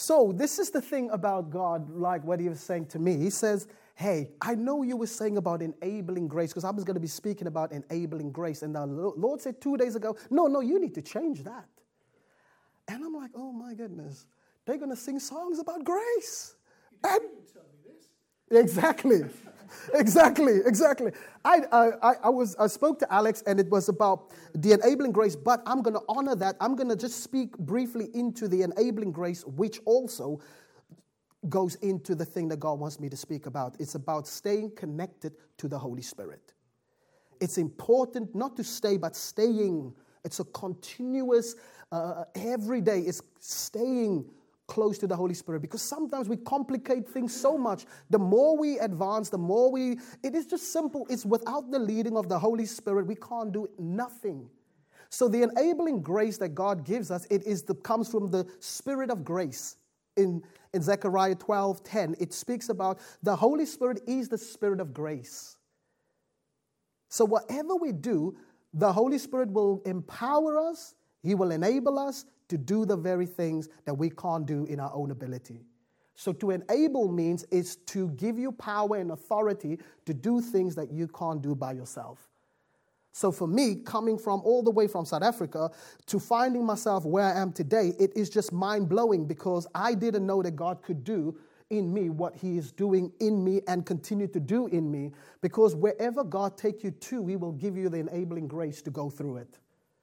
So this is the thing about God, like what he was saying to me. He says, hey, I know you were saying about enabling grace, because I was going to be speaking about enabling grace. And the Lord said 2 days ago, no, you need to change that. And I'm like, oh my goodness, they're going to sing songs about grace. And Exactly. I spoke to Alex, and it was about the enabling grace, but I'm going to honor that. I'm going to just speak briefly into the enabling grace, which also goes into the thing that God wants me to speak about. It's about staying connected to the Holy Spirit. It's important not to stay, but staying. It's a continuous, every day, it's staying close to the Holy Spirit, because sometimes we complicate things so much. The more we advance, it is just simple. It's without the leading of the Holy Spirit, we can't do nothing. So the enabling grace that God gives us, comes from the Spirit of grace. In Zechariah 12:10, it speaks about the Holy Spirit is the Spirit of grace. So whatever we do, the Holy Spirit will empower us. He will enable us to do the very things that we can't do in our own ability. So to enable means is to give you power and authority to do things that you can't do by yourself. So for me, coming from all the way from South Africa to finding myself where I am today, it is just mind-blowing, because I didn't know that God could do in me what he is doing in me and continue to do in me, because wherever God takes you to, he will give you the enabling grace to go through it.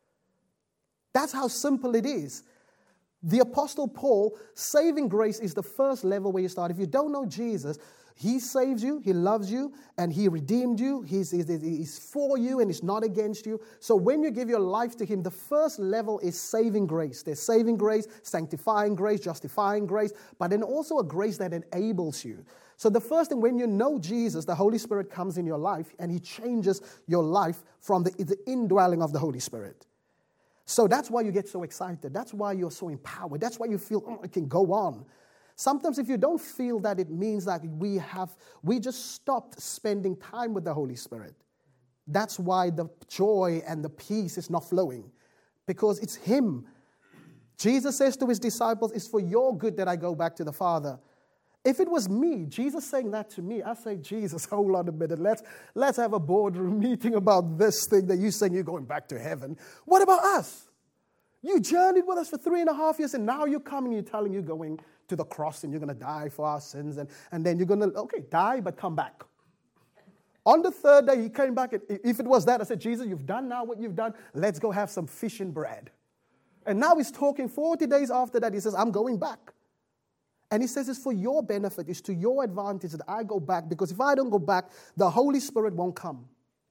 That's how simple it is. The Apostle Paul, saving grace is the first level where you start. If you don't know Jesus, he saves you, he loves you, and he redeemed you. He's for you and he's not against you. So when you give your life to him, the first level is saving grace. There's saving grace, sanctifying grace, justifying grace, but then also a grace that enables you. So the first thing, when you know Jesus, the Holy Spirit comes in your life and he changes your life from the indwelling of the Holy Spirit. So that's why you get so excited. That's why you're so empowered. That's why you feel, I can go on. Sometimes if you don't feel that, it means that we just stopped spending time with the Holy Spirit. That's why the joy and the peace is not flowing, because it's him. Jesus says to his disciples, it's for your good that I go back to the Father. If it was me, Jesus saying that to me, I say, Jesus, hold on a minute. Let's have a boardroom meeting about this thing that you're saying you're going back to heaven. What about us? You journeyed with us for 3.5 years, and now you're coming, you're telling you're going to the cross and you're going to die for our sins, and then you're going to, die, but come back. On the third day, he came back. And if it was that, I said, Jesus, you've done now what you've done. Let's go have some fish and bread. And now he's talking 40 days after that. He says, I'm going back. And he says it's for your benefit, it's to your advantage that I go back, because if I don't go back, the Holy Spirit won't come.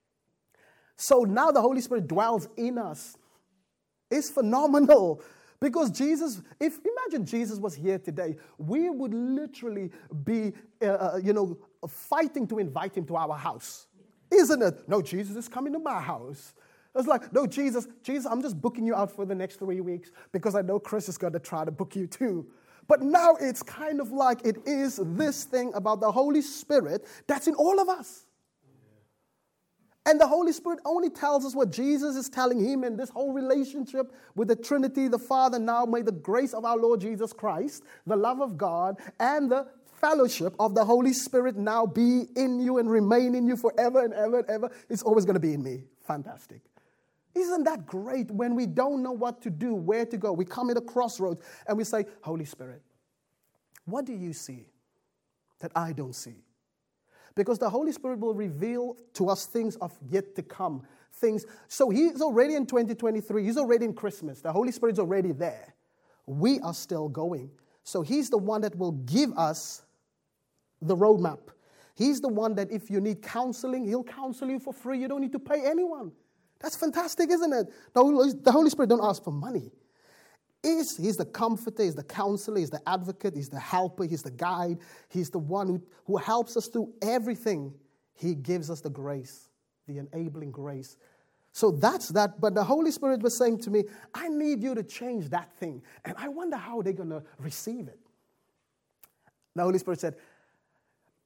So now the Holy Spirit dwells in us. It's phenomenal, because imagine Jesus was here today, we would literally be, fighting to invite him to our house. Isn't it? No, Jesus is coming to my house. It's like, no, Jesus, I'm just booking you out for the next 3 weeks, because I know Chris is going to try to book you too. But now it's kind of like it is this thing about the Holy Spirit that's in all of us. And the Holy Spirit only tells us what Jesus is telling him, and this whole relationship with the Trinity, the Father. Now may the grace of our Lord Jesus Christ, the love of God, and the fellowship of the Holy Spirit now be in you and remain in you forever and ever and ever. It's always going to be in me. Fantastic. Isn't that great when we don't know what to do, where to go? We come at a crossroads and we say, Holy Spirit, what do you see that I don't see? Because the Holy Spirit will reveal to us things of yet to come. Things. So he's already in 2023. He's already in Christmas. The Holy Spirit's already there. We are still going. So he's the one that will give us the roadmap. He's the one that if you need counseling, he'll counsel you for free. You don't need to pay anyone. That's fantastic, isn't it? The Holy Spirit don't ask for money. He's the comforter, he's the counselor, he's the advocate, he's the helper, he's the guide. He's the one who helps us through everything. He gives us the grace, the enabling grace. So that's that. But the Holy Spirit was saying to me, I need you to change that thing. And I wonder how they're going to receive it. The Holy Spirit said,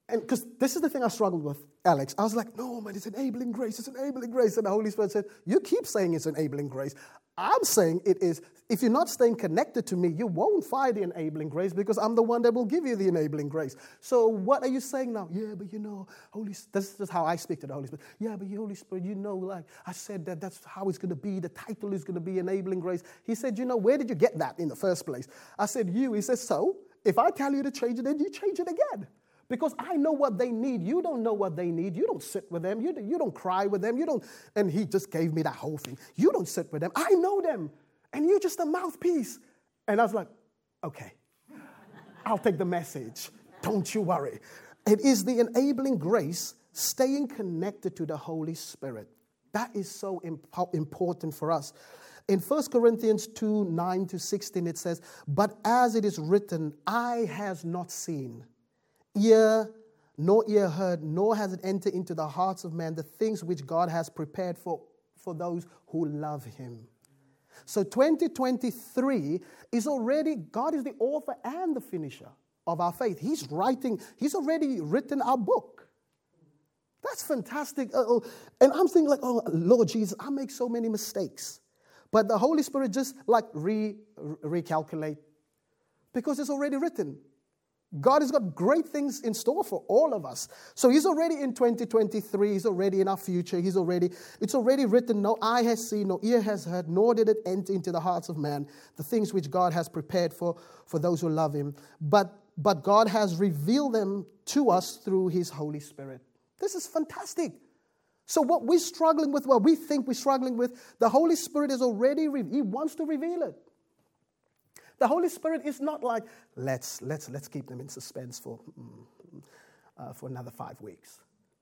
And because this is the thing I struggled with, Alex. I was like, no, man, it's enabling grace. It's enabling grace. And the Holy Spirit said, you keep saying it's enabling grace. I'm saying it is. If you're not staying connected to me, you won't find the enabling grace because I'm the one that will give you the enabling grace. So what are you saying now? Yeah, but Holy Spirit, this is how I speak to the Holy Spirit. Yeah, but Holy Spirit, like I said that's how it's going to be. The title is going to be enabling grace. He said, where did you get that in the first place? I said, you. He said, so if I tell you to change it, then you change it again. Because I know what they need. You don't know what they need. You don't sit with them. You don't cry with them. You don't. And he just gave me that whole thing. You don't sit with them. I know them. And you're just a mouthpiece. And I was like, okay, I'll take the message. Don't you worry. It is the enabling grace, staying connected to the Holy Spirit. That is so important for us. In 1 Corinthians 2, 9-16, it says, but as it is written, eye has not seen, nor ear heard, nor has it entered into the hearts of men the things which God has prepared for those who love him. So 2023 is already, God is the author and the finisher of our faith. He's already written our book. That's fantastic. And I'm thinking like, oh, Lord Jesus, I make so many mistakes. But the Holy Spirit just like recalculate because it's already written. God has got great things in store for all of us. So he's already in 2023. He's already in our future. It's already written. No eye has seen, no ear has heard, nor did it enter into the hearts of man, the things which God has prepared for those who love him. But God has revealed them to us through his Holy Spirit. This is fantastic. So what we're struggling with, what we think we're struggling with, the Holy Spirit is already, he wants to reveal it. The Holy Spirit is not like, let's keep them in suspense for another 5 weeks.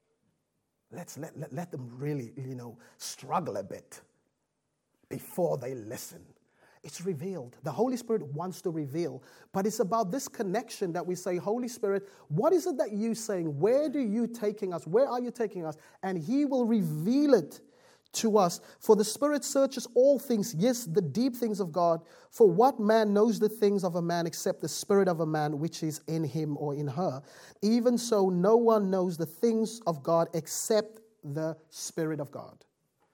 Let them really, struggle a bit before they listen. It's revealed. The Holy Spirit wants to reveal. But it's about this connection that we say, Holy Spirit, what is it that you're saying? Where are you taking us? Where are you taking us? And he will reveal it to us. For the Spirit searches all things, yes, the deep things of God. For what man knows the things of a man except the spirit of a man which is in him or in her? Even so, no one knows the things of God except the Spirit of God.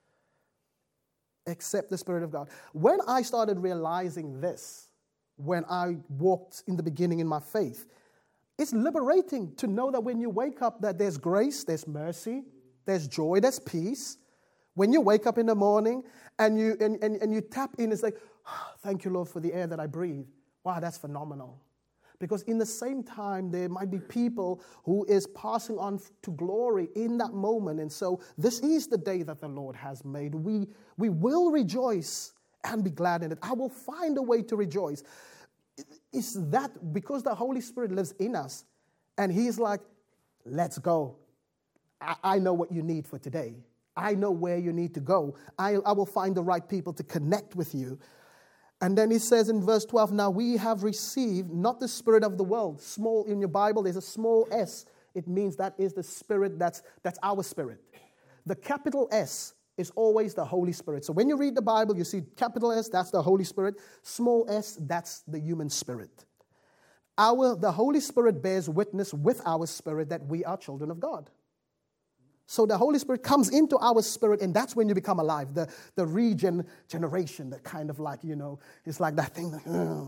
Except the Spirit of God. When I started realizing this, when I walked in the beginning in my faith, it's liberating to know that when you wake up that there's grace, there's mercy, there's joy, there's peace. When you wake up in the morning and you tap in, it's like, oh, thank you, Lord, for the air that I breathe. Wow, that's phenomenal. Because in the same time, there might be people who is passing on to glory in that moment. And so this is the day that the Lord has made. We will rejoice and be glad in it. I will find a way to rejoice. It's that because the Holy Spirit lives in us. And he's like, let's go. I know what you need for today. I know where you need to go. I will find the right people to connect with you. And then he says in verse 12, now we have received not the spirit of the world. Small in your Bible, there's a small s. It means that is the spirit, that's our spirit. The capital S is always the Holy Spirit. So when you read the Bible, you see capital S, that's the Holy Spirit. Small s, that's the human spirit. The Holy Spirit bears witness with our spirit that we are children of God. So the Holy Spirit comes into our spirit, and that's when you become alive. The regeneration, that kind of like, it's like that thing,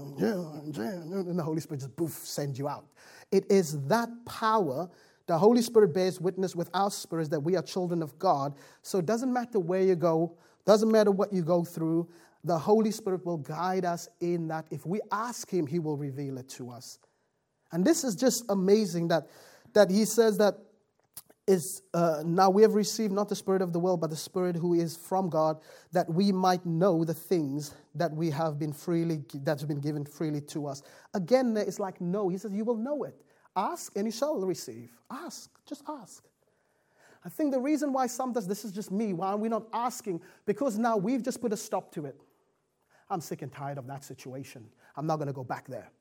and the Holy Spirit just poof, sends you out. It is that power. The Holy Spirit bears witness with our spirits that we are children of God. So it doesn't matter where you go, doesn't matter what you go through, the Holy Spirit will guide us in that. If we ask him, he will reveal it to us. And this is just amazing that he says that now we have received not the spirit of the world, but the Spirit who is from God, that we might know the things that that's been given freely to us. Again, it's like no. He says, you will know it. Ask and you shall receive. Ask. Just ask. I think the reason why sometimes, this is just me, why we're not asking, because now we've just put a stop to it. I'm sick and tired of that situation. I'm not going to go back there.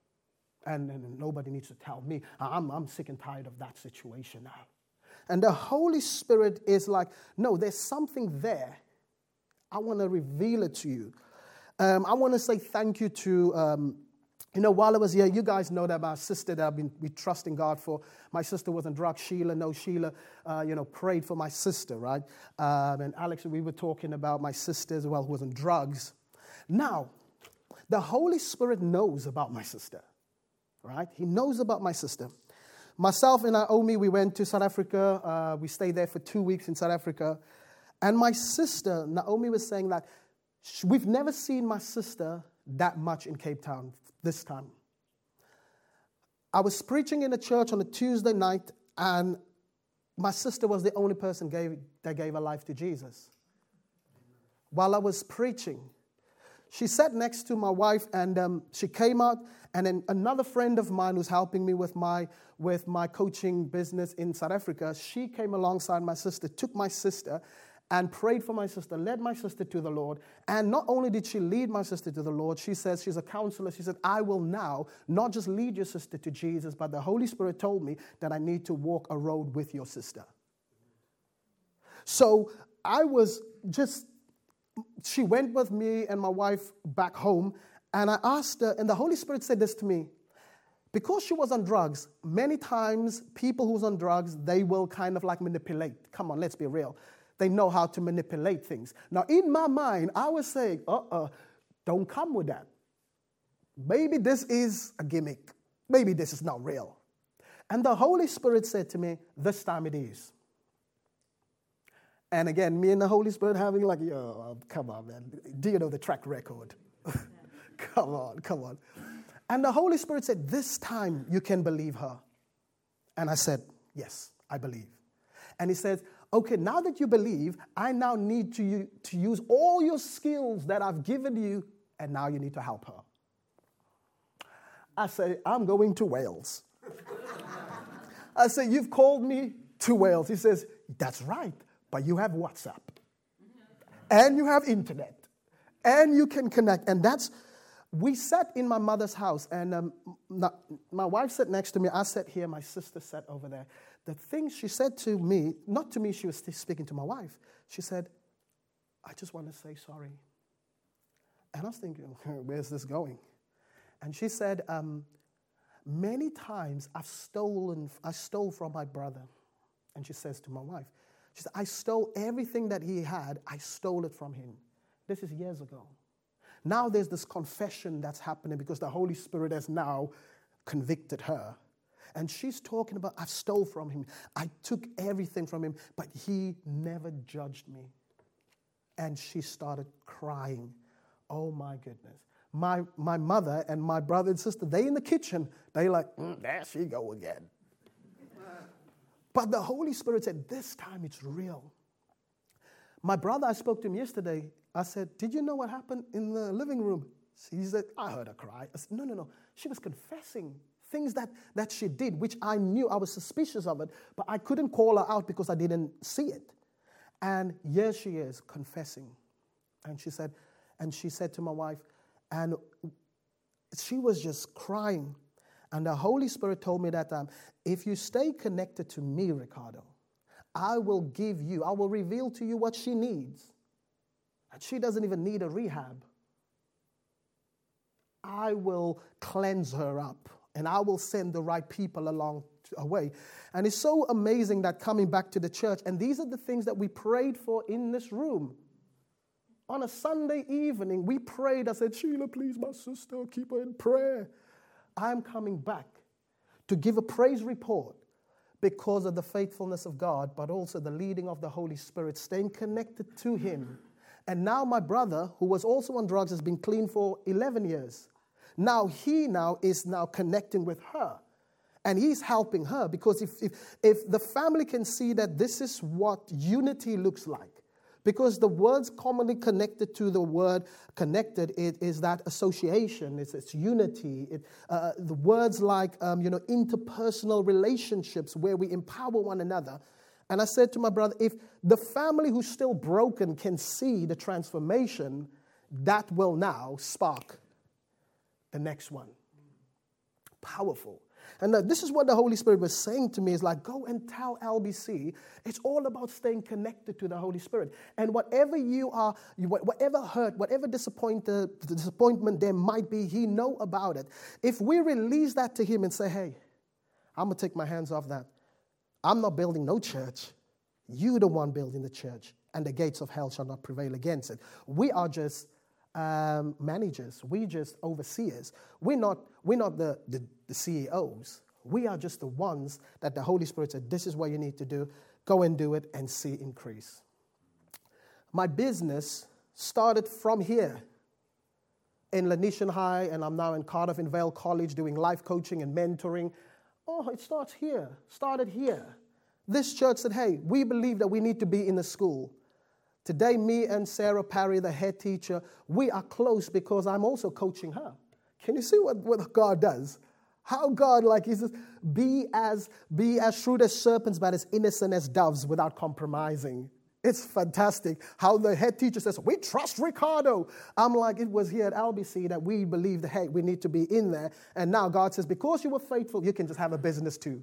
And nobody needs to tell me. I'm sick and tired of that situation now. And the Holy Spirit is like, no, there's something there. I want to reveal it to you. I want to say thank you to While I was here, you guys know that my sister that I've been trusting God for, my sister was on drugs. Sheila, prayed for my sister, right? And Alex, we were talking about my sister as well, who was on drugs. Now, the Holy Spirit knows about my sister, right? He knows about my sister. Myself and Naomi, we went to South Africa. We stayed there for 2 weeks in South Africa. And my sister, Naomi, was saying that we've never seen my sister that much in Cape Town this time. I was preaching in a church on a Tuesday night, and my sister was the only person that gave her life to Jesus. While I was preaching, she sat next to my wife, and she came out, and then another friend of mine who's helping me with my coaching business in South Africa, she came alongside my sister, took my sister, and prayed for my sister, led my sister to the Lord. And not only did she lead my sister to the Lord, she says, she's a counselor. She said, I will now not just lead your sister to Jesus, but the Holy Spirit told me that I need to walk a road with your sister. So I was she went with me and my wife back home, and I asked her, and the Holy Spirit said this to me. Because she was on drugs, many times people who's on drugs, they will kind of like manipulate. Come on, let's be real. They know how to manipulate things. Now, in my mind, I was saying, don't come with that. Maybe this is a gimmick. Maybe this is not real. And the Holy Spirit said to me, this time it is. And again, me and the Holy Spirit having like, come on, man. Do you know the track record? Come on. And the Holy Spirit said, this time you can believe her. And I said, yes, I believe. And he said, okay, now that you believe, I now need to use all your skills that I've given you, and now you need to help her. I say, I'm going to Wales. I say, you've called me to Wales. He says, that's right, but you have WhatsApp, and you have internet, and you can connect. And we sat in my mother's house, and my wife sat next to me. I sat here. My sister sat over there. The thing she said to me, not to me, she was speaking to my wife. She said, I just want to say sorry. And I was thinking, where's this going? And she said, many times I stole from my brother. And she says to my wife, she said, I stole everything that he had. I stole it from him. This is years ago. Now there's this confession that's happening because the Holy Spirit has now convicted her. And she's talking about, I stole from him. I took everything from him, but he never judged me. And she started crying. Oh, my goodness. My mother and my brother and sister, they in the kitchen, they like, there she go again. But the Holy Spirit said, this time it's real. My brother, I spoke to him yesterday. I said, did you know what happened in the living room? He said, I heard her cry. I said, no. She was confessing things that she did, which I knew. I was suspicious of it, but I couldn't call her out because I didn't see it. And here she is confessing. And she said to my wife, and she was just crying. And the Holy Spirit told me that if you stay connected to me, Ricardo, I will reveal to you what she needs. And she doesn't even need a rehab. I will cleanse her up. And I will send the right people along the way. And it's so amazing that coming back to the church, and these are the things that we prayed for in this room. On a Sunday evening, we prayed. I said, Sheila, please, my sister, keep her in prayer. I'm coming back to give a praise report because of the faithfulness of God, but also the leading of the Holy Spirit, staying connected to him. And now my brother, who was also on drugs, has been clean for 11 years. Now he is connecting with her. And he's helping her because if the family can see that this is what unity looks like, because the words commonly connected to the word connected is that association, it's unity. The words like interpersonal relationships where we empower one another. And I said to my brother, if the family who's still broken can see the transformation, that will now spark the next one. Powerful. And this is what the Holy Spirit was saying to me, is like, go and tell LBC, it's all about staying connected to the Holy Spirit. And whatever you are, whatever hurt, whatever disappointment there might be, He know about it. If we release that to Him and say, hey, I'm going to take my hands off that. I'm not building no church. You the one building the church, and the gates of hell shall not prevail against it. We are just managers. We just overseers. We're not the CEOs. We are just the ones that the Holy Spirit said, this is what you need to do. Go and do it and see increase. My business started from here in Lanisian High, and I'm now in Cardiff in Vale College doing life coaching and mentoring. Oh, it started here. This church said, hey, we believe that we need to be in the school. Today, me and Sarah Parry, the head teacher, we are close because I'm also coaching her. Can you see what God does? How God, He says, be as shrewd as serpents, but as innocent as doves without compromising. It's fantastic how the head teacher says, we trust Ricardo. I'm like, it was here at LBC that we believed, hey, we need to be in there. And now God says, because you were faithful, you can just have a business too.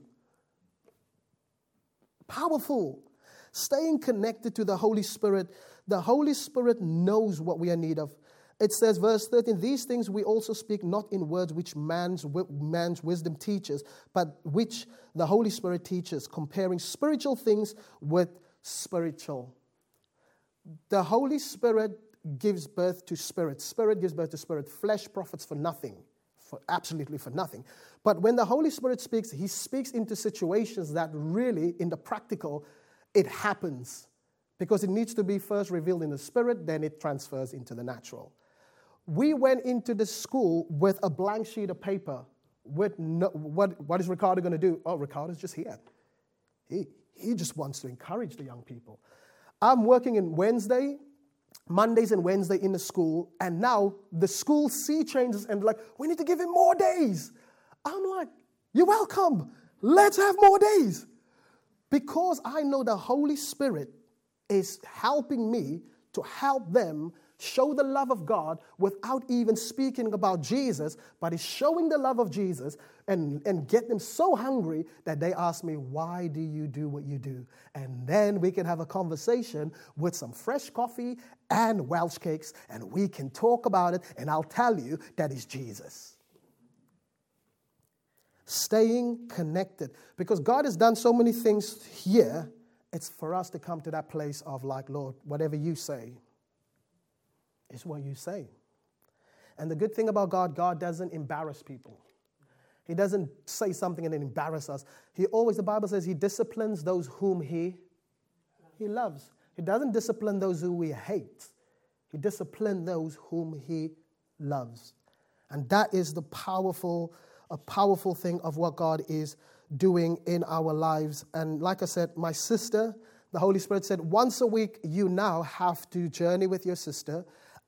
Powerful. Staying connected to the Holy Spirit. The Holy Spirit knows what we are in need of. It says, verse 13, these things we also speak not in words which man's wisdom teaches, but which the Holy Spirit teaches, comparing spiritual things with spiritual. The Holy Spirit gives birth to spirit. Spirit gives birth to spirit. Flesh profits for nothing, absolutely for nothing. But when the Holy Spirit speaks, He speaks into situations that really, in the practical, it happens. Because it needs to be first revealed in the spirit, then it transfers into the natural. We went into the school with a blank sheet of paper. With what is Ricardo going to do? Oh, Ricardo's just here. He just wants to encourage the young people. I'm working in Mondays and Wednesday in the school, and now the school sea changes and we need to give him more days. I'm like, you're welcome. Let's have more days. Because I know the Holy Spirit is helping me to help them show the love of God without even speaking about Jesus, but is showing the love of Jesus and get them so hungry that they ask me, why do you do what you do? And then we can have a conversation with some fresh coffee and Welsh cakes, and we can talk about it, and I'll tell you that is Jesus. Staying connected. Because God has done so many things here, it's for us to come to that place of Lord, whatever you say is what you say. And the good thing about God, God doesn't embarrass people. He doesn't say something and then embarrass us. The Bible says He disciplines those whom He loves. He doesn't discipline those who we hate. He disciplines those whom He loves. And that is a powerful thing of what God is doing in our lives. And like I said, my sister, the Holy Spirit said, once a week, you now have to journey with your sister.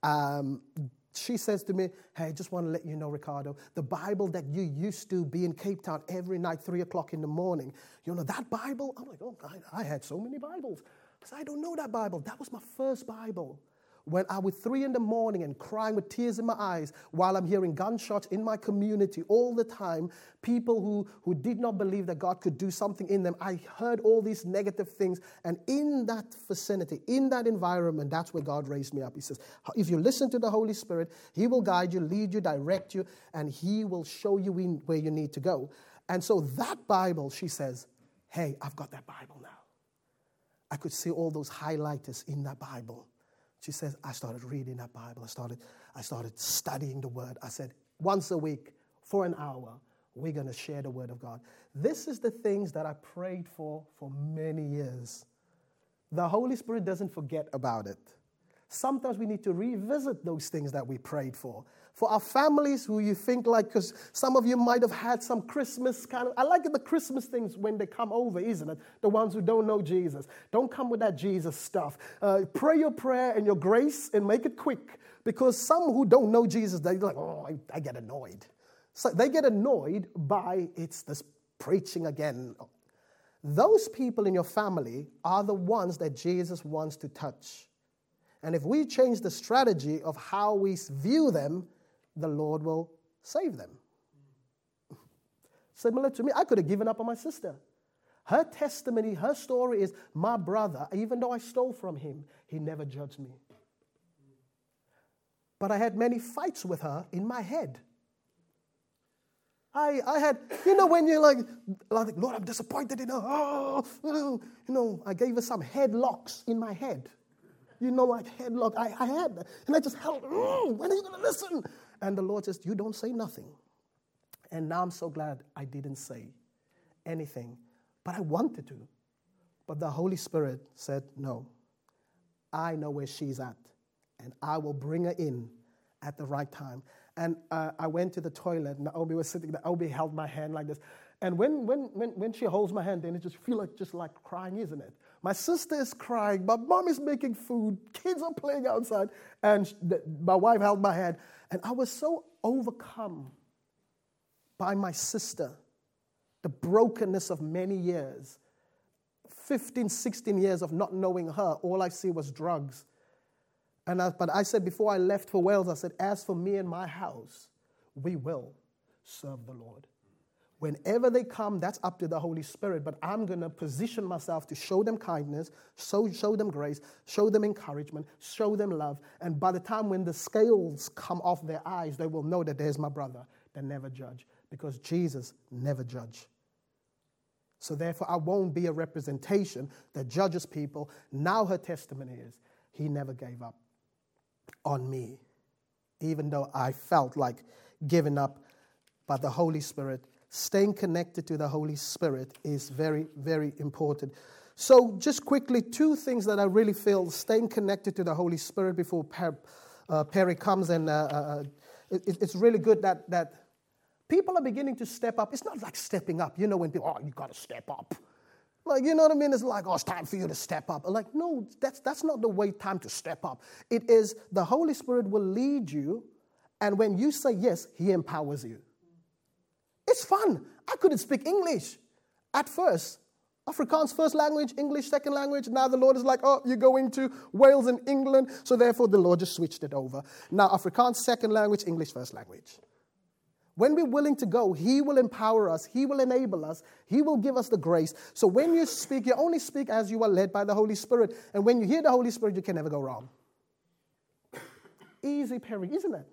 She says to me, hey, I just want to let you know, Ricardo, the Bible that you used to be in Cape Town every night, 3 o'clock in the morning, you know that Bible? I'm like, oh, I had so many Bibles. Because I don't know that Bible. That was my first Bible. When I was 3 in the morning and crying with tears in my eyes while I'm hearing gunshots in my community all the time, people who did not believe that God could do something in them, I heard all these negative things. And in that vicinity, in that environment, that's where God raised me up. He says, if you listen to the Holy Spirit, He will guide you, lead you, direct you, and He will show you where you need to go. And so that Bible, she says, hey, I've got that Bible now. I could see all those highlighters in that Bible. She says, I started reading that Bible. I started studying the Word. I said, once a week, for an hour, we're going to share the Word of God. This is the things that I prayed for many years. The Holy Spirit doesn't forget about it. Sometimes we need to revisit those things that we prayed for. For our families who you think because some of you might have had some Christmas I like the Christmas things when they come over, isn't it? The ones who don't know Jesus. Don't come with that Jesus stuff. Pray your prayer and your grace and make it quick. Because some who don't know Jesus, they're like, oh, I get annoyed. So they get annoyed by it's this preaching again. Those people in your family are the ones that Jesus wants to touch. And if we change the strategy of how we view them, the Lord will save them. Similar to me, I could have given up on my sister. Her testimony, her story is, my brother, even though I stole from him, he never judged me. But I had many fights with her in my head. I had, when you're like, Lord, I'm disappointed in her. Oh, I gave her some headlocks in my head. Like headlock. I had that. And I just held, when are you going to listen? And the Lord says, you don't say nothing. And now I'm so glad I didn't say anything. But I wanted to. But the Holy Spirit said, no, I know where she's at. And I will bring her in at the right time. And I went to the toilet, and Obi was sitting there. Obi held my hand like this. And when she holds my hand, then it just feels like crying, isn't it? My sister is crying. My mom is making food. Kids are playing outside. And my wife held my hand. And I was so overcome by my sister, the brokenness of many years, 15, 16 years of not knowing her. All I see was drugs. But I said before I left for Wales, I said, as for me and my house, we will serve the Lord. Whenever they come, that's up to the Holy Spirit. But I'm going to position myself to show them kindness, show them grace, show them encouragement, show them love. And by the time when the scales come off their eyes, they will know that there's my brother that never judge. Because Jesus never judged. So therefore, I won't be a representation that judges people. Now her testimony is, he never gave up on me, even though I felt like giving up. But the Holy Spirit, staying connected to the Holy Spirit is very, very important. So just quickly, two things that I really feel staying connected to the Holy Spirit before Perry comes. And it's really good that people are beginning to step up. It's not like stepping up. When people, you got to step up. Like, you know what I mean? It's like, it's time for you to step up. Like, no, that's not the way time to step up. It is the Holy Spirit will lead you, and when you say yes, he empowers you. It's fun. I couldn't speak English at first. Afrikaans first language, English second language. Now the Lord is like, you're going to Wales and England. So therefore the Lord just switched it over. Now Afrikaans second language, English first language. When we're willing to go, he will empower us. He will enable us. He will give us the grace. So when you speak, you only speak as you are led by the Holy Spirit. And when you hear the Holy Spirit, you can never go wrong. Easy, Perry, isn't it?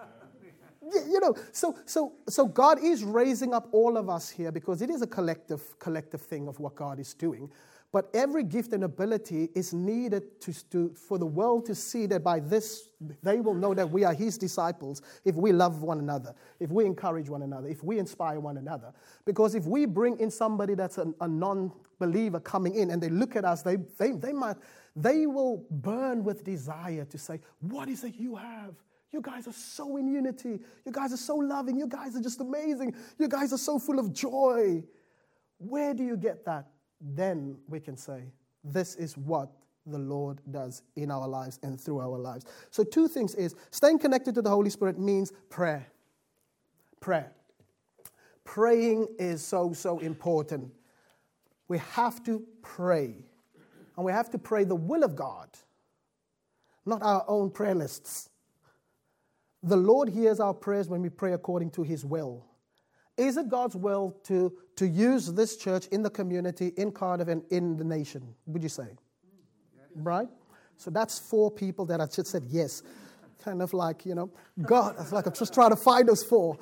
So God is raising up all of us here because it is a collective thing of what God is doing. But every gift and ability is needed for the world to see that by this, they will know that we are his disciples if we love one another, if we encourage one another, if we inspire one another. Because if we bring in somebody that's a non-believer coming in and they look at us, they will burn with desire to say, what is it you have? You guys are so in unity. You guys are so loving. You guys are just amazing. You guys are so full of joy. Where do you get that? Then we can say, this is what the Lord does in our lives and through our lives. So two things is, staying connected to the Holy Spirit means prayer. Prayer. Praying is so important. We have to pray. And we have to pray the will of God, not our own prayer lists. The Lord hears our prayers when we pray according to his will. Is it God's will to use this church in the community, in Cardiff, and in the nation, would you say? Right? So that's 4 people that I just said yes. Kind of like, God, it's like I'm just trying to find those 4.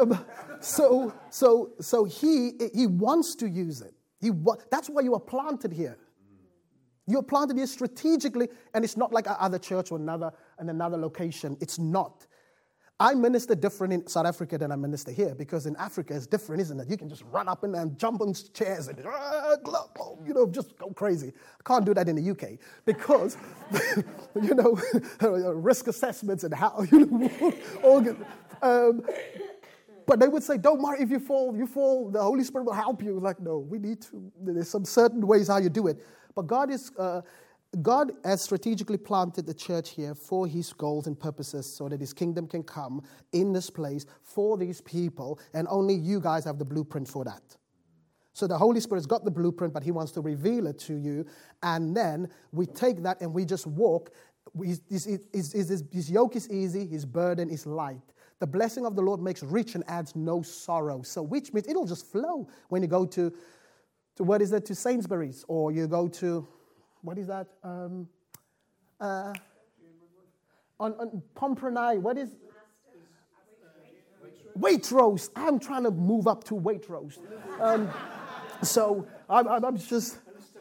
So he wants to use it. That's why you are planted here. You're planted here strategically, and it's not like our other church or another location. It's not. I minister different in South Africa than I minister here because in Africa it's different, isn't it? You can just run up and jump on chairs and just go crazy. I can't do that in the UK because, risk assessments and how, but they would say, don't worry, if you fall, the Holy Spirit will help you. Like, no, there's some certain ways how you do it. But God has strategically planted the church here for his goals and purposes so that his kingdom can come in this place for these people, and only you guys have the blueprint for that. So the Holy Spirit's got the blueprint, but he wants to reveal it to you, and then we take that and we just walk. His yoke is easy, his burden is light. The blessing of the Lord makes rich and adds no sorrow. So which means it'll just flow when you go to what is it, to Sainsbury's, or you go to, what is that? On Pomprenay, what is? Waitrose. I'm trying to move up to Waitrose. So I'm just,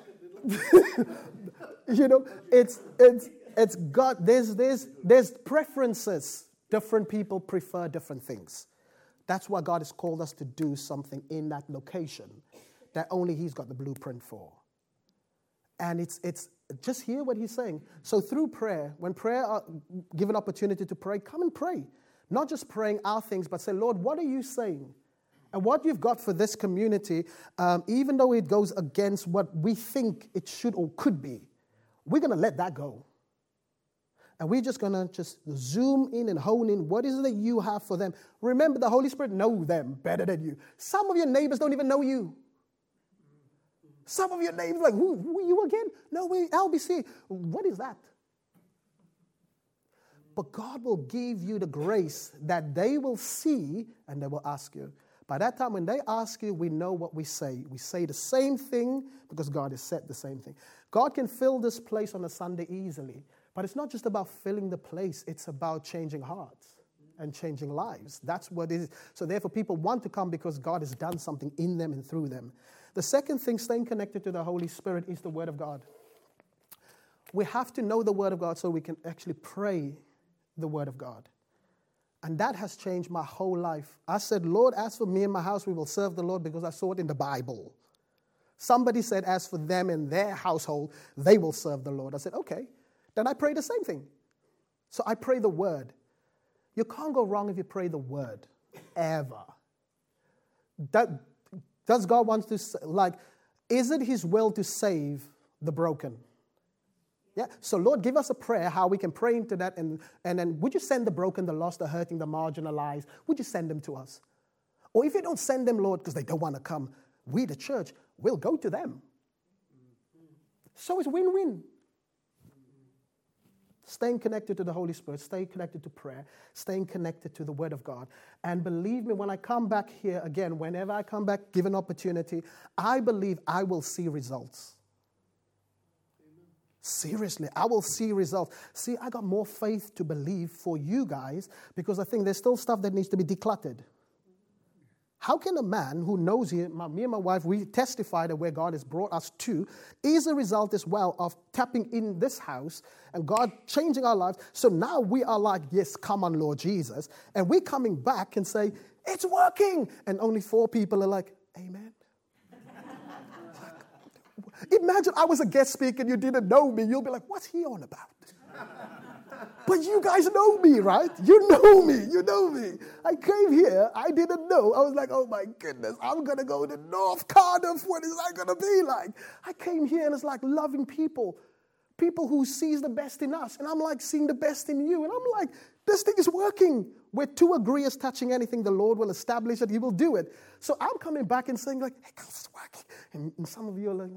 it's God. There's preferences. Different people prefer different things. That's why God has called us to do something in that location that only He's got the blueprint for. And it's just hear what He's saying. So through prayer, when prayer are given opportunity to pray, come and pray. Not just praying our things, but say, Lord, what are you saying? And what you've got for this community, even though it goes against what we think it should or could be, we're going to let that go. And we're just going to just zoom in and hone in. What is it that you have for them? Remember, the Holy Spirit knows them better than you. Some of your neighbors don't even know you. Some of your neighbors like, who are you again? No, we LBC. What is that? But God will give you the grace that they will see and they will ask you. By that time, when they ask you, we know what we say. We say the same thing because God has said the same thing. God can fill this place on a Sunday easily. But it's not just about filling the place. It's about changing hearts and changing lives. That's what it is. So therefore, people want to come because God has done something in them and through them. The second thing, staying connected to the Holy Spirit, is the Word of God. We have to know the Word of God so we can actually pray the Word of God. And that has changed my whole life. I said, Lord, as for me and my house, we will serve the Lord because I saw it in the Bible. Somebody said, as for them and their household, they will serve the Lord. I said, okay. Then I pray the same thing. So I pray the Word. You can't go wrong if you pray the Word, ever. Does God want to, is it His will to save the broken? Yeah. So Lord, give us a prayer how we can pray into that. And then would you send the broken, the lost, the hurting, the marginalized? Would you send them to us? Or if you don't send them, Lord, because they don't want to come, we, the church, will go to them. So it's win-win. Staying connected to the Holy Spirit, staying connected to prayer, staying connected to the Word of God. And believe me, when I come back here again, whenever I come back, given opportunity, I believe I will see results. Seriously, I will see results. See, I got more faith to believe for you guys because I think there's still stuff that needs to be decluttered. How can a man who knows me and my wife, we testify that where God has brought us to is a result as well of tapping in this house and God changing our lives. So now we are like, yes, come on, Lord Jesus. And we're coming back and say, it's working. And only 4 people are like, amen. Imagine I was a guest speaker and you didn't know me. You'll be like, what's he on about? But you guys know me, right? You know me. I came here, I didn't know. I was like, oh my goodness, I'm going to go to North Cardiff. What is that going to be like? I came here and it's like loving people who sees the best in us. And I'm like seeing the best in you. And I'm like, this thing is working. Where 2 agree as touching anything, the Lord will establish it. He will do it. So I'm coming back and saying like, hey, it's working. And some of you are like,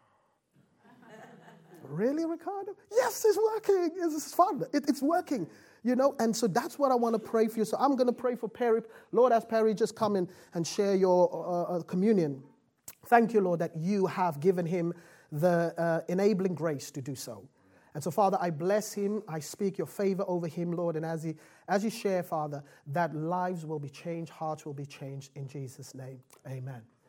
really, Ricardo? Yes, it's working. It's fun. It's working, And so that's what I want to pray for you. So I'm going to pray for Perry. Lord, as Perry just come in and share your communion. Thank you, Lord, that you have given him the enabling grace to do so. And so, Father, I bless him. I speak your favor over him, Lord. And as he share, Father, that lives will be changed, hearts will be changed in Jesus' name. Amen.